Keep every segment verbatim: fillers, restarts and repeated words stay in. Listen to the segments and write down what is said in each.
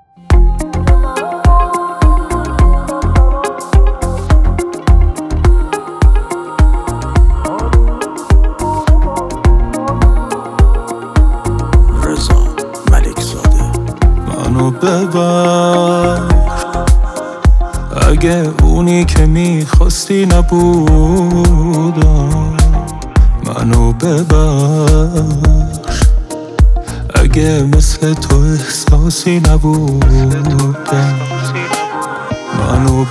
منو ببر اگه اونی که میخواستی نبودم، منو ببخش اگه مثل تو احساسی نبودم. منو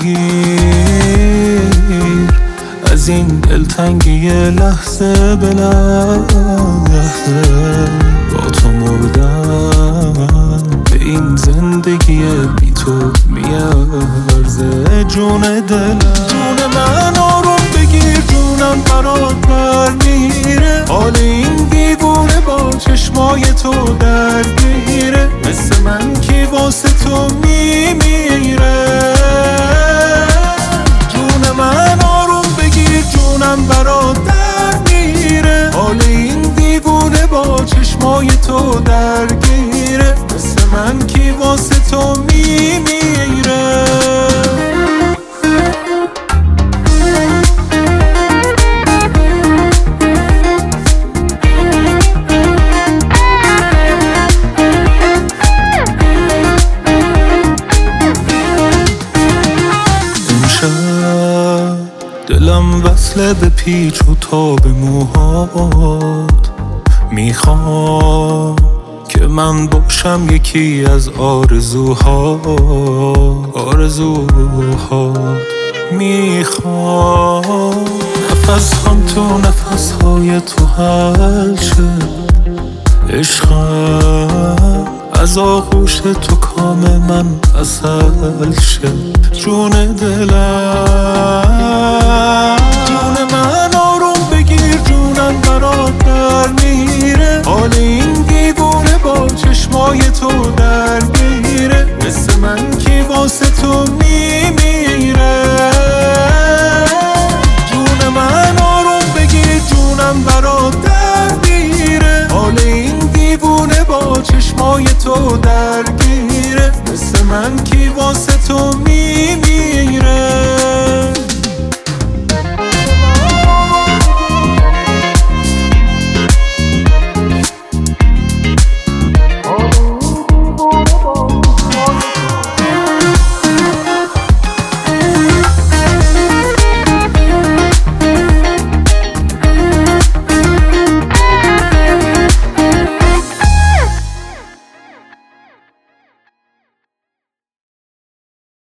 بگیر از این دلتنگی لحظه به لحظه، با تو مردم به این زندگی بی تو میارزه. جون دلم، جون من آروم بگیر، جونم برات در میره، حال این دیوونه با چشمای تو درگیره، مثل من کی واسه تو میمیره. جون من آروم بگیر، جونم برات در میره، حال این دیوونه با چشمای تو درگیره، مثل من کی واسه تو میمیره. دلم وصله به پیچ و تاب موهات، میخوام که من باشم یکی از آرزوهات آرزوهات میخوام نفس هم تو نفس های تو حل شه، عشقم از آغوش تو کام من عسل شه. جون دلم، جون من آروم بگیر، جونم برات در میره، حال این دیوونه با چشمای تو درگیره، مثل من کی واسه تو میمیره. جون من آروم بگیر، جونم برات در میره، حال این دیوونه با چشمای تو درگیره، مثل من کی واسه تو